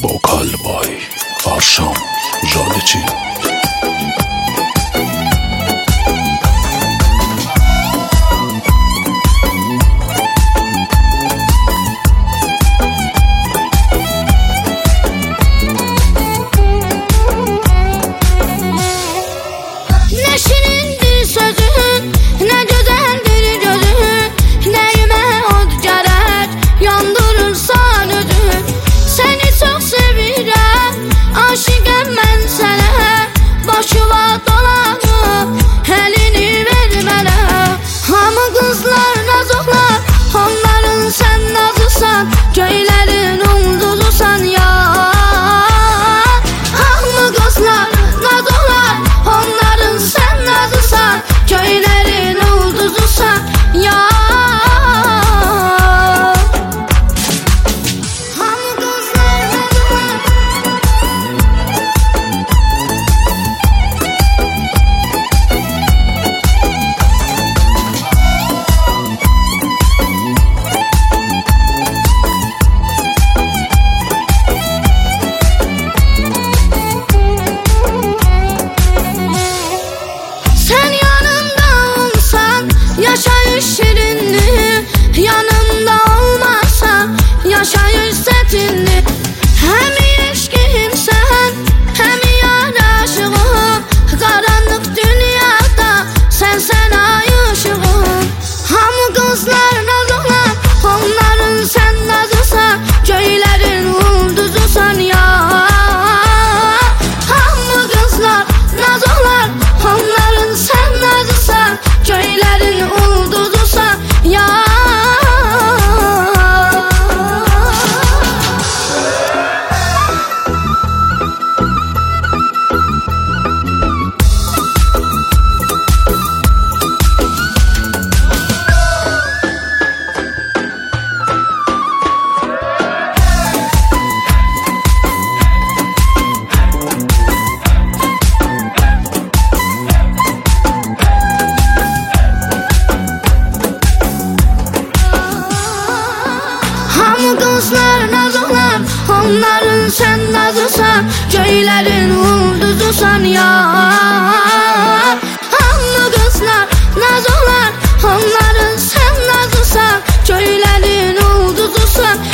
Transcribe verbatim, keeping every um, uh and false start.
Vokal by Arşam Jadeci. Ne şirindir sözün, ne güzeldir gözün, neyime od gerek, yandırırsan ödün. Seni çok sevirəm, aşıqəm mən sənə, başıma dolanıb, elini ver mənə. Hamı qızlar nazıqlar, onların sən nazısan, göylərin ulduzusan ya. Hamı qızlar nazıqlar, onların sən nazısan, göylərin ulduzusan ya. Yaşayış şirinli, yanımda olmazsa yaşayış setinli. Hem eşkim sen, hem yar aşığım, karanlık dünyada sen sen ay ışığım. Hamı kızlar nazılar, onların sen nazısan, göylerin ulduzusan ya. Hamı kızlar nazılar, onların sen nazısan, göylerin ulduzusan ya. Hamı kızlar nazılar, onların sen nazısan, göylerin ulduzusan ya. Hamı kızlar nazılar, onların sen nazısan, göylerin ulduzusan